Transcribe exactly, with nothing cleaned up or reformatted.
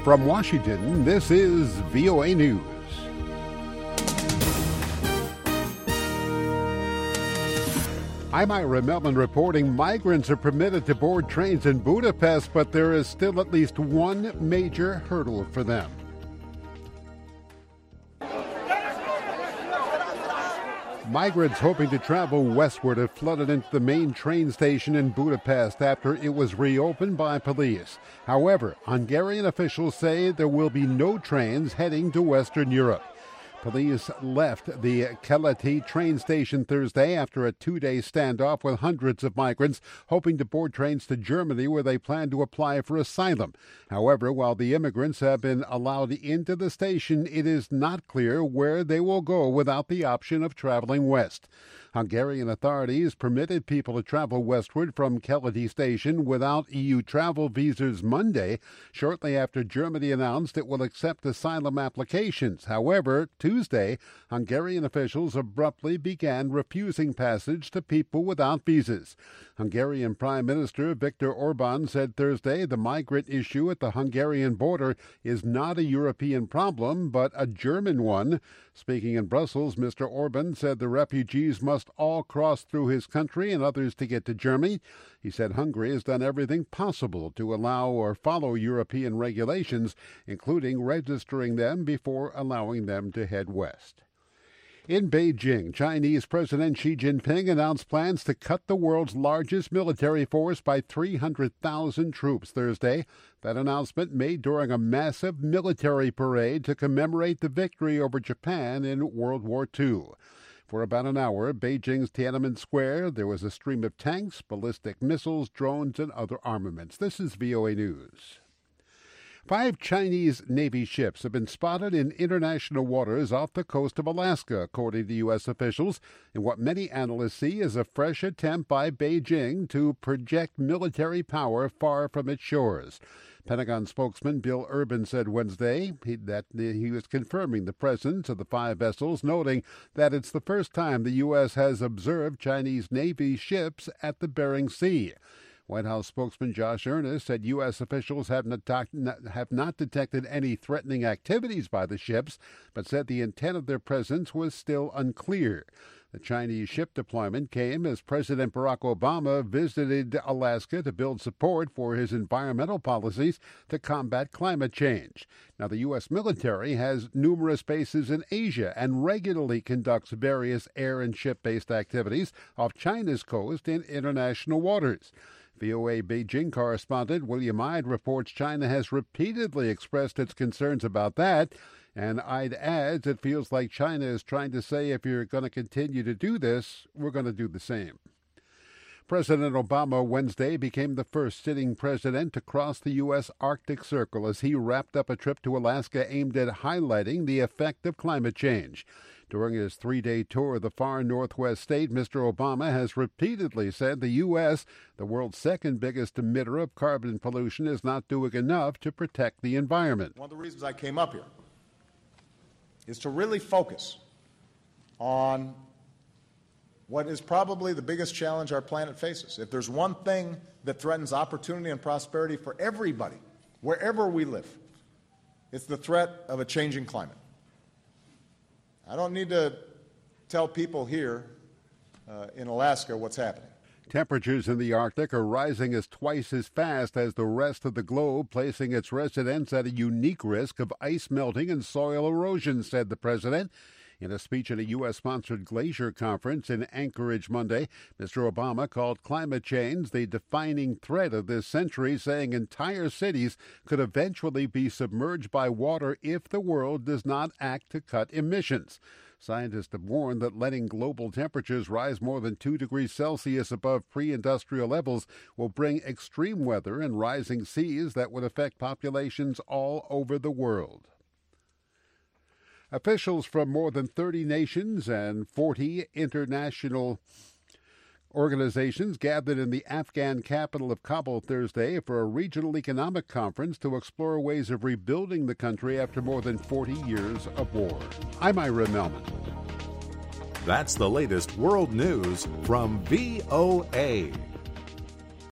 From Washington, this is V O A News. I'm Ira Melvin reporting migrants are permitted to board trains in Budapest, but there is still at least one major hurdle for them. Migrants hoping to travel westward have flooded into the main train station in Budapest after it was reopened by police. However, Hungarian officials say there will be no trains heading to Western Europe. Police left the Keleti train station Thursday after a two-day standoff with hundreds of migrants hoping to board trains to Germany where they plan to apply for asylum. However, while the immigrants have been allowed into the station, it is not clear where they will go without the option of traveling west. Hungarian authorities permitted people to travel westward from Keleti station without E U travel visas Monday, shortly after Germany announced it will accept asylum applications. However, Tuesday, Hungarian officials abruptly began refusing passage to people without visas. Hungarian Prime Minister Viktor Orban said Thursday the migrant issue at the Hungarian border is not a European problem, but a German one. Speaking in Brussels, Mister Orban said the refugees must all cross through his country and others to get to Germany. He said Hungary has done everything possible to allow or follow European regulations, including registering them before allowing them to head west. In Beijing, Chinese President Xi Jinping announced plans to cut the world's largest military force by three hundred thousand troops Thursday. That announcement made during a massive military parade to commemorate the victory over Japan in World War Two. For about an hour, Beijing's Tiananmen Square, there was a stream of tanks, ballistic missiles, drones, and other armaments. This is V O A News. Five Chinese Navy ships have been spotted in international waters off the coast of Alaska, according to U S officials, in what many analysts see as a fresh attempt by Beijing to project military power far from its shores. Pentagon spokesman Bill Urban said Wednesday he, that he was confirming the presence of the five vessels, noting that it's the first time the U S has observed Chinese Navy ships at the Bering Sea. White House spokesman Josh Earnest said U S officials have not, have not detected any threatening activities by the ships, but said the intent of their presence was still unclear. The Chinese ship deployment came as President Barack Obama visited Alaska to build support for his environmental policies to combat climate change. Now, the U S military has numerous bases in Asia and regularly conducts various air and ship-based activities off China's coast in international waters. V O A Beijing correspondent William Ide reports China has repeatedly expressed its concerns about that, and Ide adds it feels like China is trying to say if you're going to continue to do this, we're going to do the same. President Obama Wednesday became the first sitting president to cross the U S Arctic Circle as he wrapped up a trip to Alaska aimed at highlighting the effect of climate change. During his three-day tour of the far northwest state, Mister Obama has repeatedly said the U S, the world's second biggest emitter of carbon pollution, is not doing enough to protect the environment. One of the reasons I came up here is to really focus on what is probably the biggest challenge our planet faces. If there's one thing that threatens opportunity and prosperity for everybody, wherever we live, it's the threat of a changing climate. I don't need to tell people here uh, in Alaska what's happening. Temperatures in the Arctic are rising as twice as fast as the rest of the globe, placing its residents at a unique risk of ice melting and soil erosion, said the president. In a speech at a U S-sponsored glacier conference in Anchorage Monday, Mister Obama called climate change the defining threat of this century, saying entire cities could eventually be submerged by water if the world does not act to cut emissions. Scientists have warned that letting global temperatures rise more than two degrees Celsius above pre-industrial levels will bring extreme weather and rising seas that would affect populations all over the world. Officials from more than thirty nations and forty international organizations gathered in the Afghan capital of Kabul Thursday for a regional economic conference to explore ways of rebuilding the country after more than forty years of war. I'm Ira Melman. That's the latest world news from V O A.